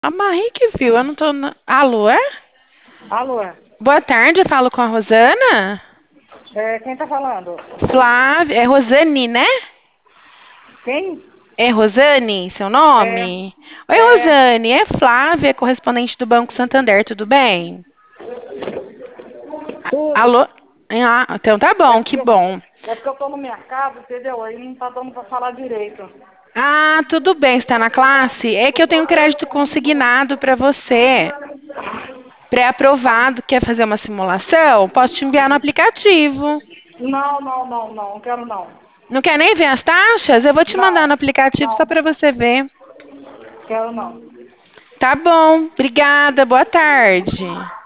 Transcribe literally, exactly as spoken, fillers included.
A Marie que viu, eu não tô. na- Alô, é? Alô? Boa tarde, eu falo com a Rosana. É, quem tá falando? Flávia, é Rosane, né? Quem? É Rosane, seu É, nome? Oi, é, Rosane, é Flávia, correspondente do Banco Santander, tudo bem? tudo. Alô? Ah, então tá É bom, que porque, bom. é porque eu tô no mercado, entendeu? Aí não tá dando pra falar direito. Ah, tudo bem, está na classe? É que eu tenho crédito consignado para você. Pré-aprovado, quer fazer uma simulação? Posso te enviar no aplicativo. Não, não, não, não, não quero não. Não quer nem ver as taxas? Eu vou te mandar no Não, aplicativo só não, para você ver. quero não. Tá bom, obrigada, boa tarde.